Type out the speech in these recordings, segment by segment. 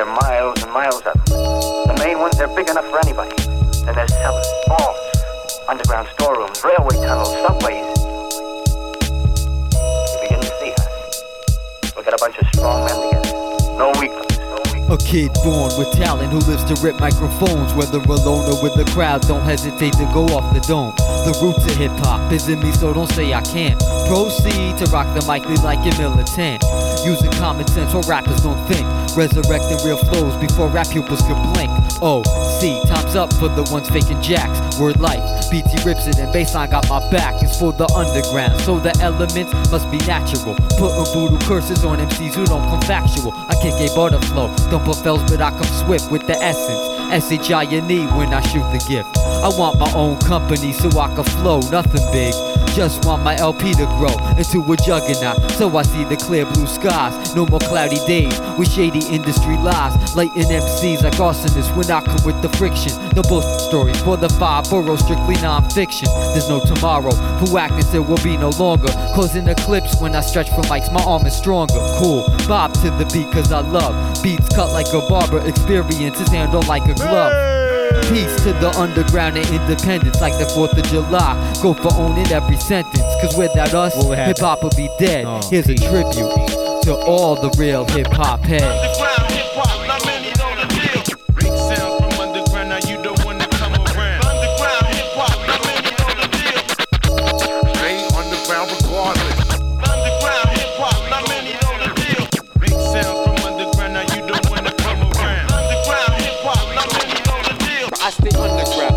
are miles and miles of them. The main ones, they're big enough for anybody. Then there's cellars, vaults, underground storerooms, railway tunnels, subways. You begin to see her. We got a bunch of strong men together. No weaklings. A kid born with talent who lives to rip microphones. Whether alone or with the crowd, don't hesitate to go off the dome. The roots of hip-hop is in me, so don't say I can't. Proceed to rock the mic like a militant. Using common sense while rappers don't think. Resurrecting real flows before rap pupils could blink. Oh, see, time's up for the ones faking jacks. Word life, BT rips it and bassline got my back. It's for the underground, so the elements must be natural. Putting voodoo curses on MCs who don't come factual. I kick a butter flow, don't put fells but I come swift with the essence. S-H-I-N-E when I shoot the gift. I want my own company so I can flow, nothing big. Just want my LP to grow into a juggernaut, so I see the clear blue skies. No more cloudy days with shady industry lies. Lighting MCs like arsonists when I come with the friction. No bullshit stories for the 5 boroughs, strictly non-fiction. There's no tomorrow, for whackness there will be no longer. Causing eclipse when I stretch for mics, my arm is stronger. Cool, bob to the beat cause I love beats cut like a barber, experiences handled like a glove. Peace to the underground and independence like the 4th of July. Go for owning every sentence, cause without us, hip-hop would be dead. Here's a tribute to all the real hip-hop heads. Underground hip-hop, not many know the deal. Big sound from underground, now you the one to come around. Underground hip-hop, not many know the deal. Stay underground regardless. Underground hip-hop, not many know the deal. Big sound from underground, now you the one to come around. Underground hip-hop, not many know the deal. I stay underground.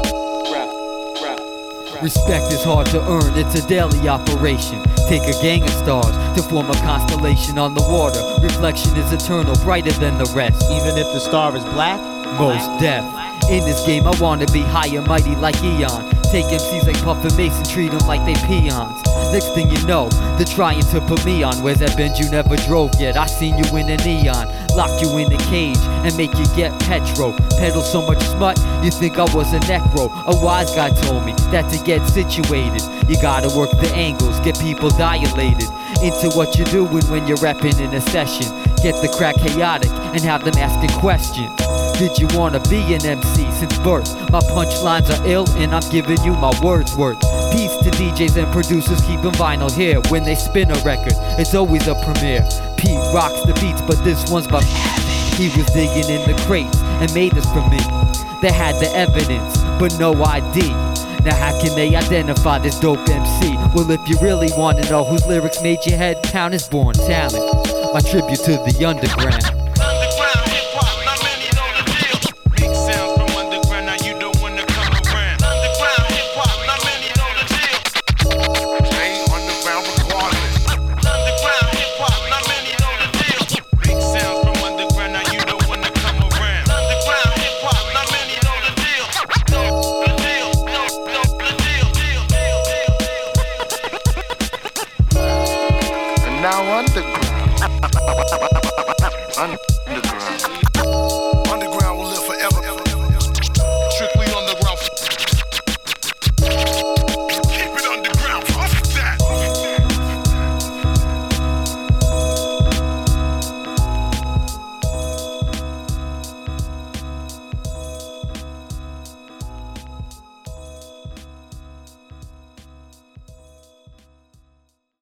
Respect is hard to earn, it's a daily operation. Take a gang of stars to form a constellation on the water. Reflection is eternal, brighter than the rest. Even if the star is black? Most deaf. In this game I wanna be high and mighty like Eon. Take MCs like Puff and Mason, treat them like they peons. Next thing you know, they're trying to put me on. Where's that Benz you never drove yet? I seen you in a neon. Lock you in a cage and make you get petro. Peddle so much smut, you think I was a necro. A wise guy told me that to get situated, you gotta work the angles, get people dilated into what you're doing when you're repping in a session. Get the crowd chaotic and have them asking questions. Did you wanna be an MC since birth? My punchlines are ill and I'm giving you my words worth. Peace to DJs and producers keeping vinyl here. When they spin a record, it's always a premiere. Pete rocks the beats, but this one's by he was digging in the crates and made this for me. They had the evidence, but no ID. Now how can they identify this dope MC? Well, if you really wanna know whose lyrics made your head pound, is Born Talent. My tribute to the underground.